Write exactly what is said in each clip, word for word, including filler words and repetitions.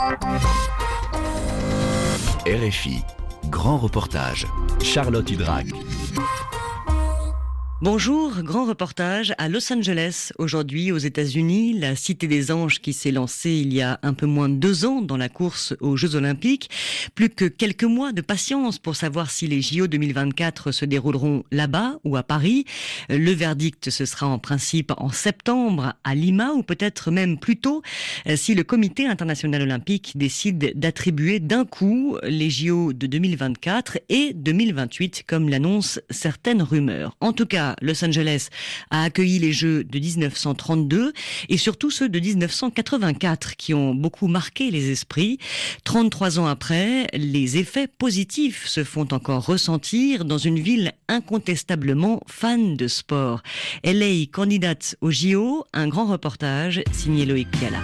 R F I, grand reportage, Charlotte Udrac. Bonjour, grand reportage à Los Angeles. Aujourd'hui, aux États-Unis, la Cité des Anges qui s'est lancée il y a un peu moins de deux ans dans la course aux Jeux Olympiques. Plus que quelques mois de patience pour savoir si les J O deux mille vingt-quatre se dérouleront là-bas ou à Paris. Le verdict, ce sera en principe en septembre à Lima ou peut-être même plus tôt si le Comité international olympique décide d'attribuer d'un coup les J O de deux mille vingt-quatre et deux mille vingt-huit comme l'annoncent certaines rumeurs. En tout cas, Los Angeles a accueilli les Jeux de dix-neuf cent trente-deux et surtout ceux de dix-neuf cent quatre-vingt-quatre qui ont beaucoup marqué les esprits. trente-trois ans après, les effets positifs se font encore ressentir dans une ville incontestablement fan de sport. L A candidate aux J O, un grand reportage signé Loïc Piala.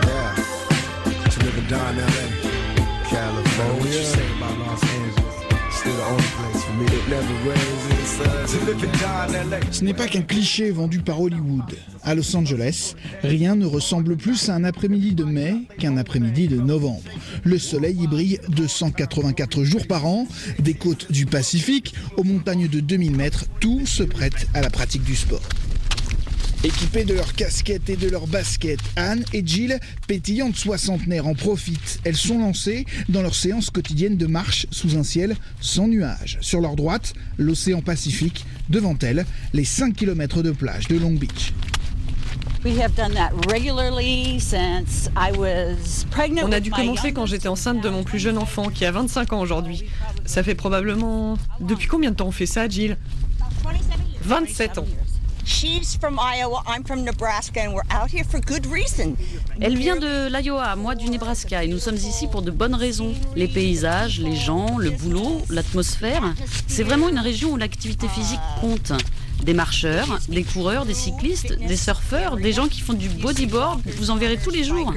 Ce n'est pas qu'un cliché vendu par Hollywood. À Los Angeles, rien ne ressemble plus à un après-midi de mai qu'un après-midi de novembre. Le soleil y brille deux cent quatre-vingt-quatre jours par an. Des côtes du Pacifique aux montagnes de deux mille mètres, tout se prête à la pratique du sport. Équipées de leurs casquettes et de leurs baskets, Anne et Jill, pétillantes soixantenaires, en profitent. Elles sont lancées dans leur séance quotidienne de marche sous un ciel sans nuages. Sur leur droite, l'océan Pacifique. Devant elles, les cinq kilomètres de plage de Long Beach. On a dû commencer quand j'étais enceinte de mon plus jeune enfant, qui a vingt-cinq ans aujourd'hui. Ça fait probablement... Depuis combien de temps on fait ça, Jill ? vingt-sept ans. Elle vient de l'Iowa, moi du Nebraska, et nous sommes ici pour de bonnes raisons. Les paysages, les gens, le boulot, l'atmosphère. C'est vraiment une région où l'activité physique compte. Des marcheurs, des coureurs, des cyclistes, des surfeurs, des gens qui font du bodyboard, vous en verrez tous les jours.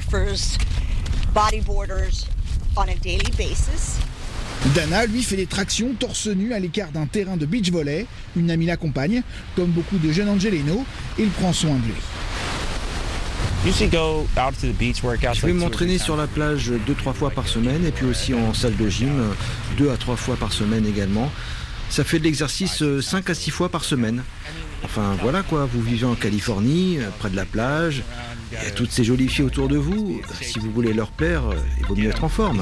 Dana, lui, fait des tractions torse nu à l'écart d'un terrain de beach volley. Une amie l'accompagne. Comme beaucoup de jeunes Angeleno, il prend soin de lui. Je vais m'entraîner sur la plage deux trois fois par semaine et puis aussi en salle de gym deux à trois fois par semaine également. Ça fait de l'exercice cinq à six fois par semaine. Enfin voilà quoi, vous vivez en Californie, près de la plage. Il y a toutes ces jolies filles autour de vous. Si vous voulez leur plaire, il vaut mieux être en forme.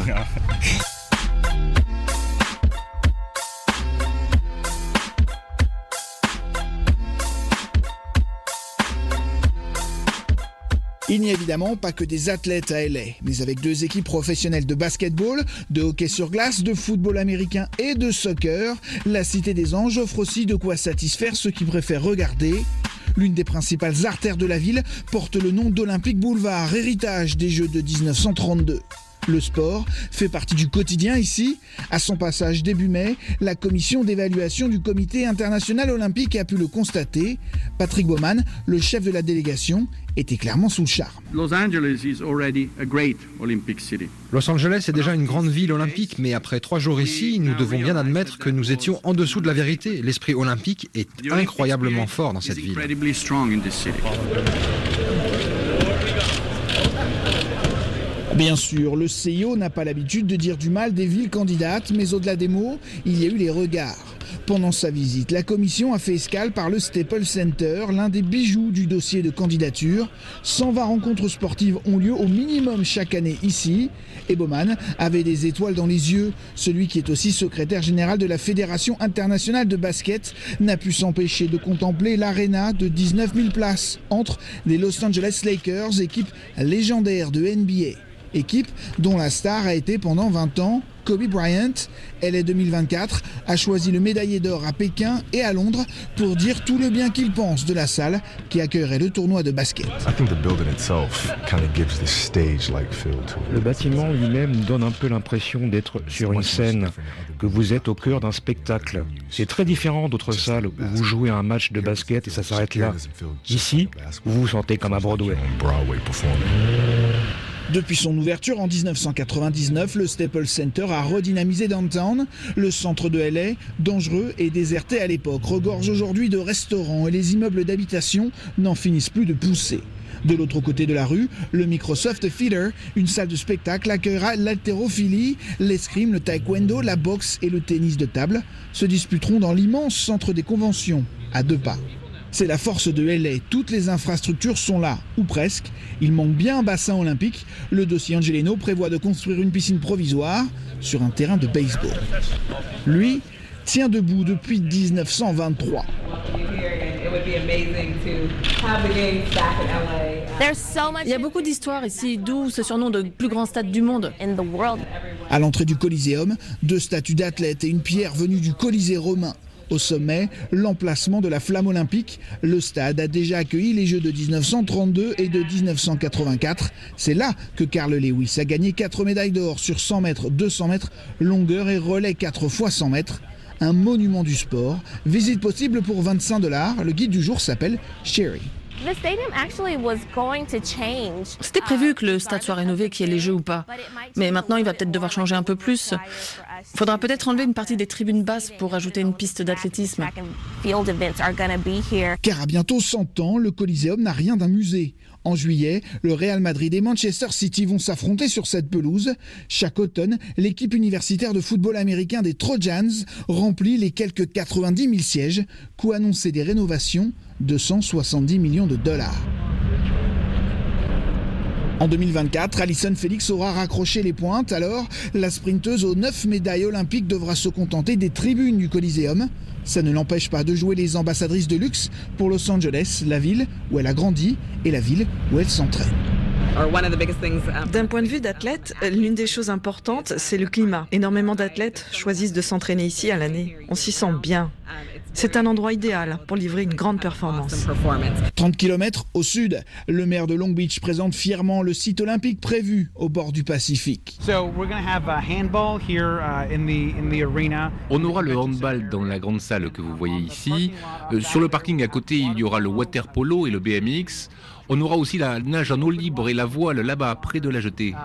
Il n'y a évidemment pas que des athlètes à L A, mais avec deux équipes professionnelles de basketball, de hockey sur glace, de football américain et de soccer, la Cité des Anges offre aussi de quoi satisfaire ceux qui préfèrent regarder. L'une des principales artères de la ville porte le nom d'Olympic Boulevard, héritage des Jeux de dix-neuf cent trente-deux. Le sport fait partie du quotidien ici. À son passage début mai, la commission d'évaluation du Comité international olympique a pu le constater. Patrick Baumann, le chef de la délégation, était clairement sous le charme. Los Angeles is already a great Olympic city. Los Angeles est déjà une grande ville olympique, mais après trois jours ici, nous devons bien admettre que nous étions en dessous de la vérité. L'esprit olympique est incroyablement fort dans cette ville. Bien sûr, le C I O n'a pas l'habitude de dire du mal des villes candidates, mais au-delà des mots, il y a eu les regards. Pendant sa visite, la commission a fait escale par le Staples Center, l'un des bijoux du dossier de candidature. cent vingt rencontres sportives ont lieu au minimum chaque année ici. Et Baumann avait des étoiles dans les yeux. Celui qui est aussi secrétaire général de la Fédération internationale de basket n'a pu s'empêcher de contempler l'aréna de dix-neuf mille places entre les Los Angeles Lakers, équipe légendaire de N B A. Équipe dont la star a été pendant vingt ans Kobe Bryant. L A deux mille vingt-quatre a choisi le médaillé d'or à Pékin et à Londres pour dire tout le bien qu'il pense de la salle qui accueillerait le tournoi de basket. Le bâtiment lui-même donne un peu l'impression d'être sur une scène, que vous êtes au cœur d'un spectacle. C'est très différent d'autres salles où vous jouez à un match de basket et ça s'arrête là. Ici, vous vous sentez comme à Broadway. Depuis son ouverture en dix-neuf cent quatre-vingt-dix-neuf, le Staples Center a redynamisé Downtown. Le centre de L A, dangereux et déserté à l'époque, regorge aujourd'hui de restaurants et les immeubles d'habitation n'en finissent plus de pousser. De l'autre côté de la rue, le Microsoft Theater, une salle de spectacle, accueillera l'haltérophilie, l'escrime, le taekwondo, la boxe et le tennis de table se disputeront dans l'immense centre des conventions, à deux pas. C'est la force de L A, toutes les infrastructures sont là, ou presque. Il manque bien un bassin olympique. Le dossier Angeleno prévoit de construire une piscine provisoire sur un terrain de baseball. Lui tient debout depuis dix-neuf cent vingt-trois. Il y a beaucoup d'histoires ici, d'où ce surnom de plus grand stade du monde. À l'entrée du Coliseum, deux statues d'athlètes et une pierre venue du Colisée romain. Au sommet, l'emplacement de la flamme olympique. Le stade a déjà accueilli les Jeux de dix-neuf cent trente-deux et de dix-neuf cent quatre-vingt-quatre. C'est là que Carl Lewis a gagné quatre médailles d'or sur cent mètres, deux cents mètres, longueur et relais quatre fois cent mètres. Un monument du sport. Visite possible pour vingt-cinq dollars. Le guide du jour s'appelle Sherry. C'était prévu que le stade soit rénové, qu'il y ait les Jeux ou pas. Mais maintenant, il va peut-être devoir changer un peu plus. Il faudra peut-être enlever une partie des tribunes basses pour ajouter une piste d'athlétisme. Car à bientôt cent ans, le Coliseum n'a rien d'un musée. En juillet, le Real Madrid et Manchester City vont s'affronter sur cette pelouse. Chaque automne, l'équipe universitaire de football américain des Trojans remplit les quelques quatre-vingt-dix mille sièges. Coût annoncé des rénovations, deux cent soixante-dix millions de dollars. En deux mille vingt-quatre, Allyson Felix aura raccroché les pointes. Alors, la sprinteuse aux neuf médailles olympiques devra se contenter des tribunes du Coliseum. Ça ne l'empêche pas de jouer les ambassadrices de luxe pour Los Angeles, la ville où elle a grandi et la ville où elle s'entraîne. D'un point de vue d'athlète, l'une des choses importantes, c'est le climat. Énormément d'athlètes choisissent de s'entraîner ici à l'année. On s'y sent bien. C'est un endroit idéal pour livrer une grande performance. trente kilomètres au sud, le maire de Long Beach présente fièrement le site olympique prévu au bord du Pacifique. On aura le handball dans la grande salle que vous voyez ici. Euh, sur le parking à côté, il y aura le water polo et le B M X. On aura aussi la nage en eau libre et la voile là-bas, près de la jetée.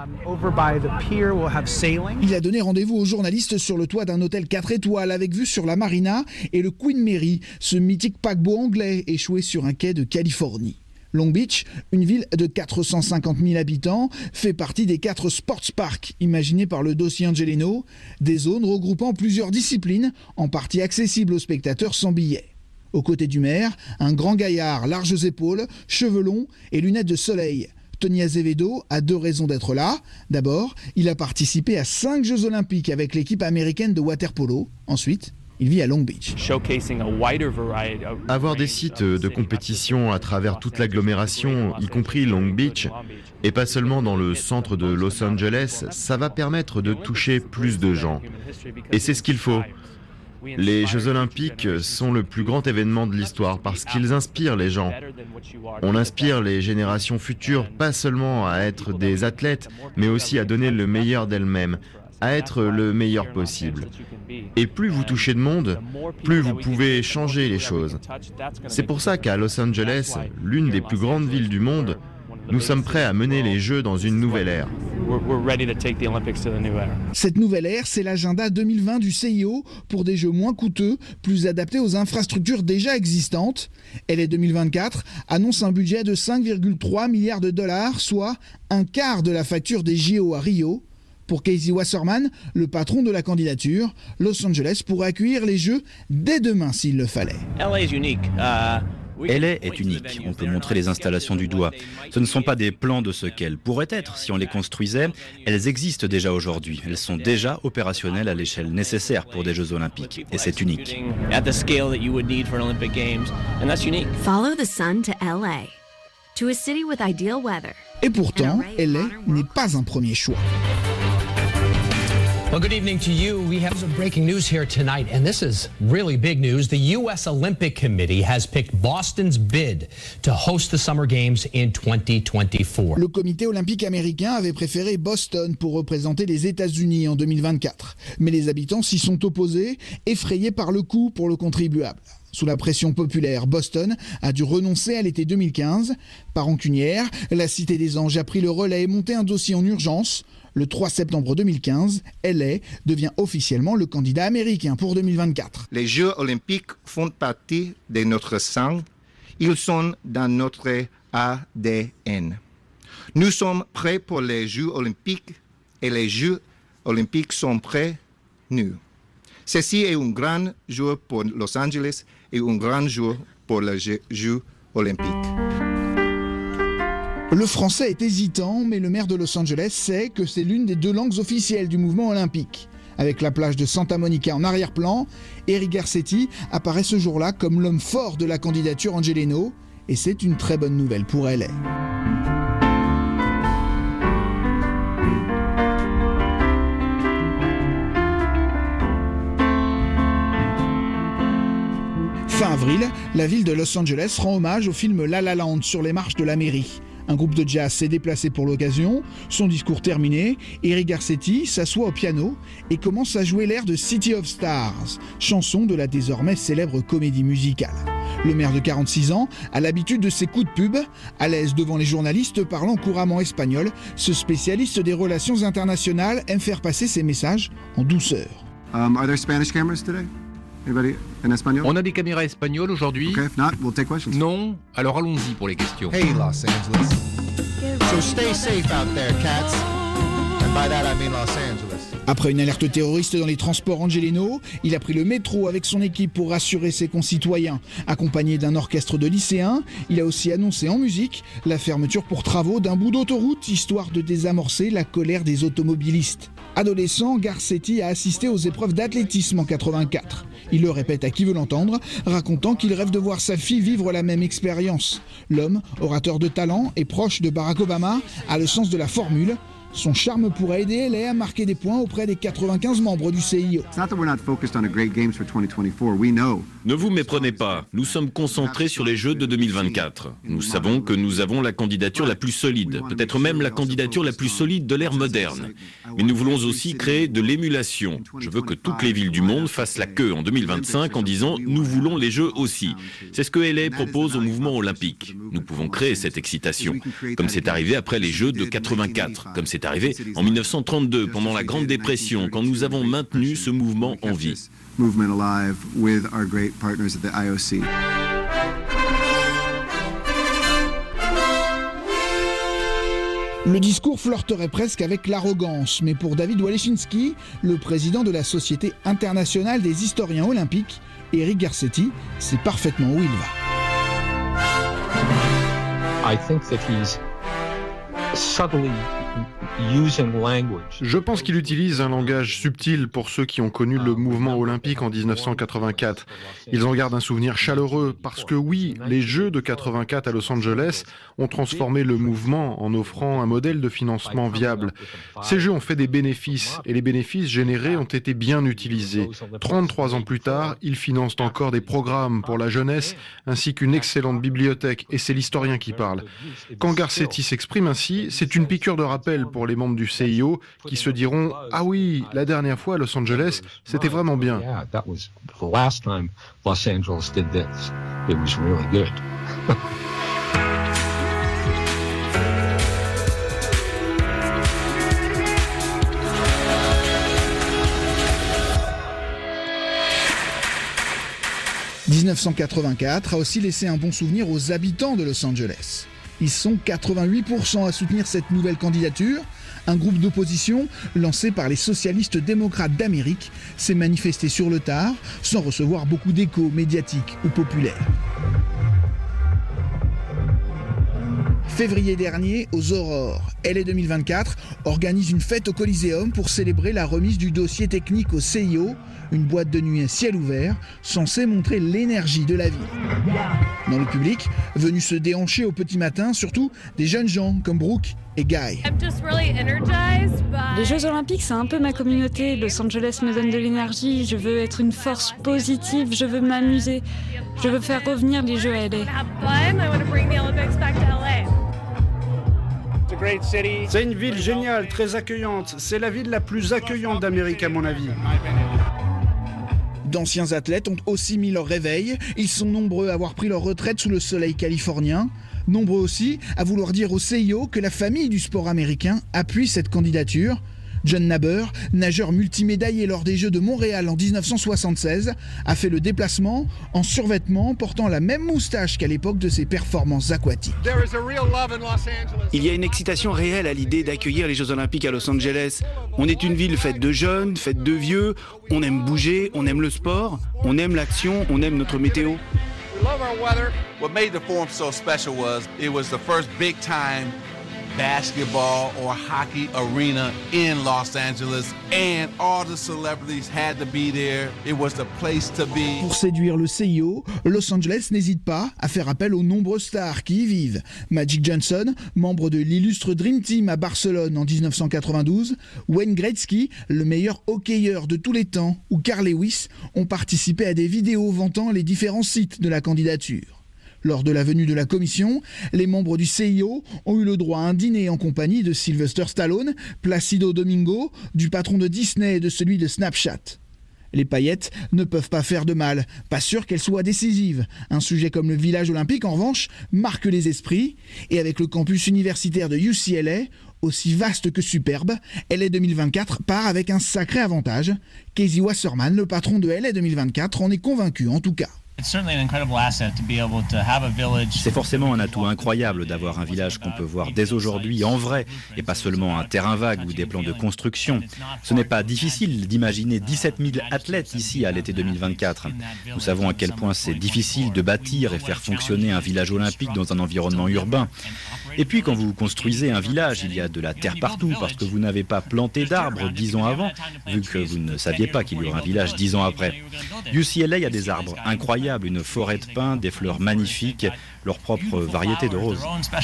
Il a donné rendez-vous aux journalistes sur le toit d'un hôtel quatre étoiles avec vue sur la marina et le Queen Mary, ce mythique paquebot anglais échoué sur un quai de Californie. Long Beach, une ville de quatre cent cinquante mille habitants, fait partie des quatre sports parks imaginés par le dossier Angeleno, des zones regroupant plusieurs disciplines, en partie accessibles aux spectateurs sans billet. Aux côtés du maire, un grand gaillard, larges épaules, cheveux longs et lunettes de soleil. Tony Azevedo a deux raisons d'être là. D'abord, il a participé à cinq Jeux Olympiques avec l'équipe américaine de water-polo. Ensuite, il vit à Long Beach. Avoir des sites de compétition à travers toute l'agglomération, y compris Long Beach, et pas seulement dans le centre de Los Angeles, ça va permettre de toucher plus de gens. Et c'est ce qu'il faut. Les Jeux Olympiques sont le plus grand événement de l'histoire parce qu'ils inspirent les gens. On inspire les générations futures pas seulement à être des athlètes, mais aussi à donner le meilleur d'elles-mêmes, à être le meilleur possible. Et plus vous touchez de monde, plus vous pouvez changer les choses. C'est pour ça qu'à Los Angeles, l'une des plus grandes villes du monde, nous sommes prêts à mener les Jeux dans une nouvelle ère. Cette nouvelle ère, c'est l'agenda deux mille vingt du C I O pour des Jeux moins coûteux, plus adaptés aux infrastructures déjà existantes. L A deux mille vingt-quatre annonce un budget de cinq virgule trois milliards de dollars, soit un quart de la facture des J O à Rio. Pour Casey Wasserman, le patron de la candidature, Los Angeles pourrait accueillir les Jeux dès demain s'il le fallait. L A est unique, on peut montrer les installations du doigt. Ce ne sont pas des plans de ce qu'elles pourraient être si on les construisait, elles existent déjà aujourd'hui. Elles sont déjà opérationnelles à l'échelle nécessaire pour des Jeux Olympiques. Et c'est unique. Follow the sun to L A, to a city with ideal weather. Et pourtant, L A n'est pas un premier choix. Well, good evening to you. We have some breaking news here tonight, and this is really big news. The U S Olympic Committee has picked Boston's bid to host the Summer Games in twenty twenty-four. Le comité olympique américain avait préféré Boston pour représenter les États-Unis en deux mille vingt-quatre. Mais les habitants s'y sont opposés, effrayés par le coût pour le contribuable. Sous la pression populaire, Boston a dû renoncer à l'été deux mille quinze. Par rancunière, la Cité des Anges a pris le relais et monté un dossier en urgence. Le trois septembre deux mille quinze, L A devient officiellement le candidat américain pour deux mille vingt-quatre. Les Jeux olympiques font partie de notre sang. Ils sont dans notre A D N. Nous sommes prêts pour les Jeux olympiques et les Jeux olympiques sont prêts, nous. Ceci est un grand jour pour Los Angeles et un grand jour pour les Jeux olympiques. Le français est hésitant, mais le maire de Los Angeles sait que c'est l'une des deux langues officielles du mouvement olympique. Avec la plage de Santa Monica en arrière-plan, Eric Garcetti apparaît ce jour-là comme l'homme fort de la candidature Angeleno, et c'est une très bonne nouvelle pour L A. Fin avril, la ville de Los Angeles rend hommage au film La La Land sur les marches de la mairie. Un groupe de jazz s'est déplacé pour l'occasion. Son discours terminé, Eric Garcetti s'assoit au piano et commence à jouer l'air de City of Stars, chanson de la désormais célèbre comédie musicale. Le maire de quarante-six ans a l'habitude de ses coups de pub. À l'aise devant les journalistes parlant couramment espagnol, ce spécialiste des relations internationales aime faire passer ses messages en douceur. Um, are there Spanish cameras today? Anybody in Espanol? On a des caméras espagnoles aujourd'hui. Okay, if not, we'll take questions. Non, alors allons-y pour les questions. Hey Los Angeles. So stay safe out there, cats. And by that I mean Los Angeles. Après une alerte terroriste dans les transports Angeleno, il a pris le métro avec son équipe pour rassurer ses concitoyens. Accompagné d'un orchestre de lycéens, il a aussi annoncé en musique la fermeture pour travaux d'un bout d'autoroute, histoire de désamorcer la colère des automobilistes. Adolescent, Garcetti a assisté aux épreuves d'athlétisme en quatre-vingt-quatre. Il le répète à qui veut l'entendre, racontant qu'il rêve de voir sa fille vivre la même expérience. L'homme, orateur de talent et proche de Barack Obama, a le sens de la formule. Son charme pourrait aider L A à marquer des points auprès des quatre-vingt-quinze membres du C I O. Ne vous méprenez pas, nous sommes concentrés sur les Jeux de deux mille vingt-quatre. Nous savons que nous avons la candidature la plus solide, peut-être même la candidature la plus solide de l'ère moderne. Mais nous voulons aussi créer de l'émulation. Je veux que toutes les villes du monde fassent la queue en deux mille vingt-cinq en disant « nous voulons les Jeux aussi ». C'est ce que L A propose au mouvement olympique. Nous pouvons créer cette excitation, comme c'est arrivé après les Jeux de quatre-vingt-quatre, comme c'est arrivé en mille neuf cent trente-deux, pendant la Grande Dépression, quand nous avons maintenu ce mouvement en vie. Le discours flirterait presque avec l'arrogance, mais pour David Wallechinsky, le président de la Société internationale des historiens olympiques, Eric Garcetti sait parfaitement où il va. I think that he's subtly Je pense qu'il utilise un langage subtil pour ceux qui ont connu le mouvement olympique en dix-neuf cent quatre-vingt-quatre. Ils en gardent un souvenir chaleureux parce que oui, les Jeux de quatre-vingt-quatre à Los Angeles ont transformé le mouvement en offrant un modèle de financement viable. Ces Jeux ont fait des bénéfices et les bénéfices générés ont été bien utilisés. trente-trois ans plus tard, ils financent encore des programmes pour la jeunesse ainsi qu'une excellente bibliothèque et c'est l'historien qui parle. Quand Garcetti s'exprime ainsi, c'est une piqûre de rappel pour les membres du C I O qui se diront « Ah oui, la dernière fois à Los Angeles, c'était vraiment bien ». dix-neuf cent quatre-vingt-quatre a aussi laissé un bon souvenir aux habitants de Los Angeles. Ils sont quatre-vingt-huit pour cent à soutenir cette nouvelle candidature. Un groupe d'opposition, lancé par les socialistes démocrates d'Amérique, s'est manifesté sur le tard, sans recevoir beaucoup d'écho médiatique ou populaire. Février dernier, aux Aurores, L A deux mille vingt-quatre organise une fête au Coliseum pour célébrer la remise du dossier technique au C I O, une boîte de nuit à ciel ouvert censée montrer l'énergie de la ville. Dans le public, venus se déhancher au petit matin, surtout des jeunes gens comme Brooke et Guy. Les Jeux Olympiques, c'est un peu ma communauté. Los Angeles me donne de l'énergie. Je veux être une force positive. Je veux m'amuser. Je veux faire revenir les Jeux à L A. C'est une ville géniale, très accueillante. C'est la ville la plus accueillante d'Amérique, à mon avis. D'anciens athlètes ont aussi mis leur réveil. Ils sont nombreux à avoir pris leur retraite sous le soleil californien. Nombreux aussi à vouloir dire au C I O que la famille du sport américain appuie cette candidature. John Naber, nageur multimédaillé lors des Jeux de Montréal en dix-neuf cent soixante-seize, a fait le déplacement en survêtement portant la même moustache qu'à l'époque de ses performances aquatiques. Il y a une excitation réelle à l'idée d'accueillir les Jeux Olympiques à Los Angeles. On est une ville faite de jeunes, faite de vieux, on aime bouger, on aime le sport, on aime l'action, on aime notre météo. What made the forum so special was it was the first big time basketball or hockey arena in Los Angeles, and all the celebrities had to be there. It was the place to be. Pour séduire le C I O, Los Angeles n'hésite pas à faire appel aux nombreuses stars qui y vivent. Magic Johnson, membre de l'illustre Dream Team à Barcelone en dix-neuf cent quatre-vingt-douze, Wayne Gretzky, le meilleur hockeyeur de tous les temps, ou Carl Lewis ont participé à des vidéos vantant les différents sites de la candidature. Lors de la venue de la commission, les membres du C I O ont eu le droit à un dîner en compagnie de Sylvester Stallone, Placido Domingo, du patron de Disney et de celui de Snapchat. Les paillettes ne peuvent pas faire de mal, pas sûr qu'elles soient décisives. Un sujet comme le village olympique, en revanche, marque les esprits. Et avec le campus universitaire de U C L A, aussi vaste que superbe, L A deux mille vingt-quatre part avec un sacré avantage. Casey Wasserman, le patron de L A deux mille vingt-quatre, en est convaincu en tout cas. C'est forcément un atout incroyable d'avoir un village qu'on peut voir dès aujourd'hui en vrai, et pas seulement un terrain vague ou des plans de construction. Ce n'est pas difficile d'imaginer dix-sept mille athlètes ici à l'été deux mille vingt-quatre. Nous savons à quel point c'est difficile de bâtir et faire fonctionner un village olympique dans un environnement urbain. Et puis quand vous construisez un village, il y a de la terre partout parce que vous n'avez pas planté d'arbres dix ans avant, vu que vous ne saviez pas qu'il y aurait un village dix ans après. U C L A, il y a des arbres incroyables, une forêt de pins, des fleurs magnifiques, leur propre variété de roses.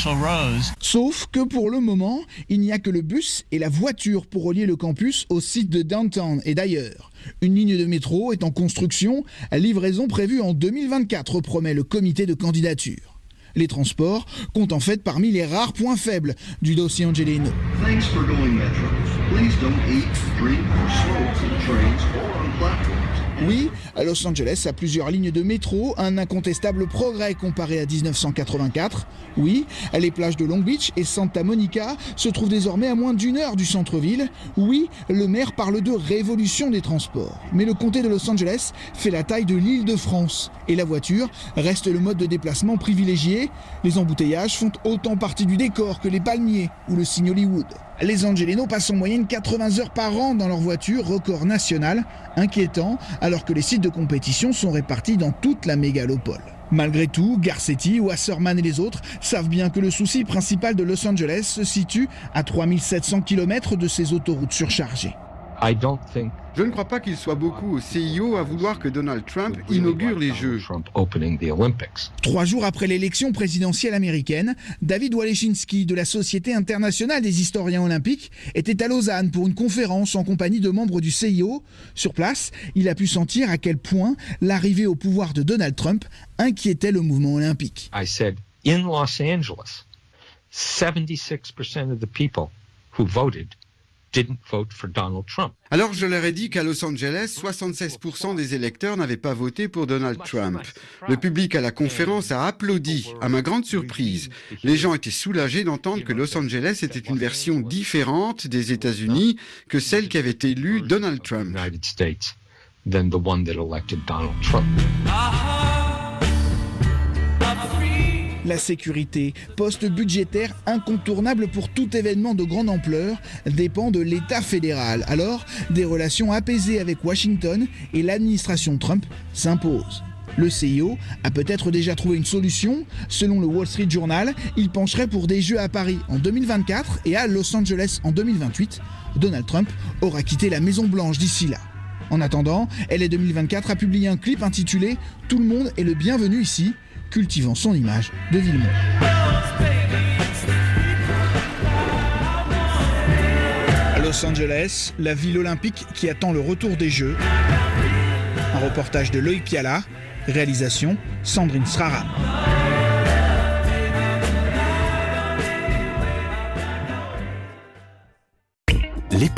Sauf que pour le moment, il n'y a que le bus et la voiture pour relier le campus au site de Downtown et d'ailleurs. Une ligne de métro est en construction, livraison prévue en deux mille vingt-quatre, promet le comité de candidature. Les transports comptent en fait parmi les rares points faibles du dossier Angelino. Thanks for going Metro. Please don't eat, drink or smoke in trains or on platforms. Oui, à Los Angeles a plusieurs lignes de métro, un incontestable progrès comparé à dix-neuf cent quatre-vingt-quatre. Oui, les plages de Long Beach et Santa Monica se trouvent désormais à moins d'une heure du centre-ville. Oui, le maire parle de révolution des transports. Mais le comté de Los Angeles fait la taille de l'Île-de-France. Et la voiture reste le mode de déplacement privilégié. Les embouteillages font autant partie du décor que les palmiers ou le signe Hollywood. Les Angelenos passent en moyenne quatre-vingts heures par an dans leur voiture, record national, inquiétant, alors que les sites de compétition sont répartis dans toute la mégalopole. Malgré tout, Garcetti, Wasserman et les autres savent bien que le souci principal de Los Angeles se situe à trois mille sept cents kilomètres de ces autoroutes surchargées. Je ne crois pas qu'il soit beaucoup au C I O à vouloir que Donald Trump inaugure les Jeux. Trois jours après l'élection présidentielle américaine, David Wallechinsky de la Société internationale des historiens olympiques était à Lausanne pour une conférence en compagnie de membres du C I O. Sur place, il a pu sentir à quel point l'arrivée au pouvoir de Donald Trump inquiétait le mouvement olympique. I said, in Los Angeles, seventy-six percent of the people who voted didn't vote for Donald Trump. Alors je leur ai dit qu'à Los Angeles, soixante-seize pour cent des électeurs n'avaient pas voté pour Donald Trump. Le public à la conférence a applaudi, à ma grande surprise. Les gens étaient soulagés d'entendre que Los Angeles était une version différente des États-Unis que celle qui avait élu Donald Trump. United States than the one that elected Donald Trump. La sécurité, poste budgétaire incontournable pour tout événement de grande ampleur, dépend de l'État fédéral. Alors, des relations apaisées avec Washington et l'administration Trump s'imposent. Le C I O a peut-être déjà trouvé une solution. Selon le Wall Street Journal, il pencherait pour des Jeux à Paris en deux mille vingt-quatre et à Los Angeles en deux mille vingt-huit. Donald Trump aura quitté la Maison-Blanche d'ici là. En attendant, L A deux mille vingt-quatre a publié un clip intitulé « Tout le monde est le bienvenu ici », cultivant son image de ville-monde. À Los Angeles, la ville olympique qui attend le retour des Jeux. Un reportage de Loïc Piala, réalisation Sandrine Sraram.